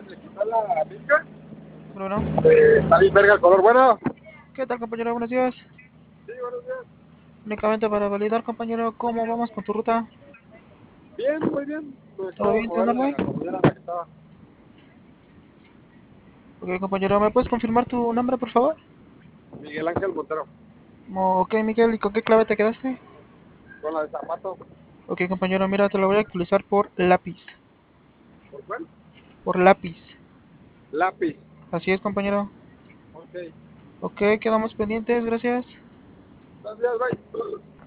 de quitar la pinca. Bueno, Está bien verga el color. Bueno, ¿qué tal, compañero? Buenos días. sí, buenos días. Únicamente para validar, compañero, ¿cómo vamos con tu ruta? Bien, muy bien. Pues ¿Todo acabo de bien? ¿Todo mover en la orden? gasolinera en la que estaba. Ok, compañero, ¿me puedes confirmar tu nombre, por favor? Miguel Ángel Montero, Ok, Miguel, ¿y con qué clave te quedaste? con la de zapato. Ok, compañero, mira, te lo voy a actualizar por lápiz. ¿Por cuál? Por lápiz. Lápiz. Así es, compañero. Ok. Ok, quedamos pendientes, gracias. Gracias, bye.